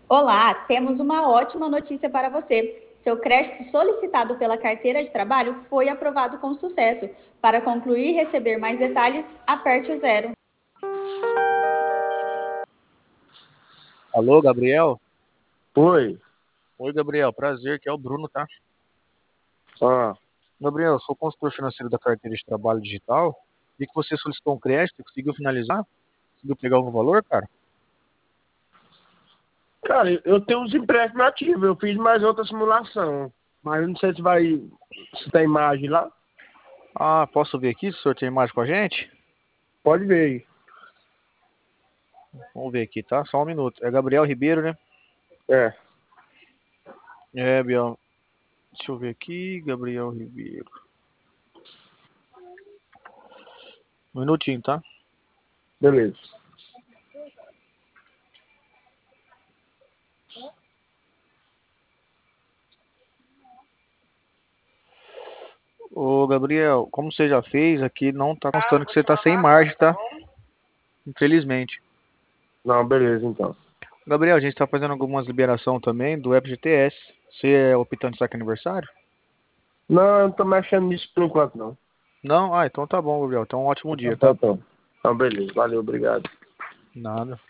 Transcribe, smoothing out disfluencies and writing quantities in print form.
Olá, temos uma ótima notícia para você. Seu crédito solicitado pela carteira de trabalho foi aprovado com sucesso. Para concluir e receber mais detalhes, aperte o zero. Alô, Gabriel? Oi. Oi, Gabriel. Prazer, que é o Bruno, tá? Ah, Gabriel, eu sou consultor financeiro da carteira de trabalho digital. Vi que você solicitou um crédito, conseguiu finalizar? Conseguiu pegar algum valor, cara? cara, eu tenho uns empréstimos ativos. Eu fiz mais outra simulação. Mas eu não sei se tem imagem lá. Ah, posso ver aqui se o senhor tem imagem com a gente? Pode ver aí. Vamos ver aqui, tá? Só um minuto. É Gabriel Ribeiro, né? É. É, Biel. Deixa eu ver aqui, Gabriel Ribeiro. Um minutinho, tá? Beleza. Ô, Gabriel, como você já fez, aqui não tá constando que você tá sem margem, tá? Infelizmente. Não, beleza então. Gabriel, a gente tá fazendo algumas liberação também do FGTS. Você é optante de saque aniversário? Não, eu não tô mexendo nisso por enquanto, não. Não? Ah, então tá bom, Gabriel. Então um ótimo dia, tá? Então. Então, beleza. Valeu, obrigado. Nada.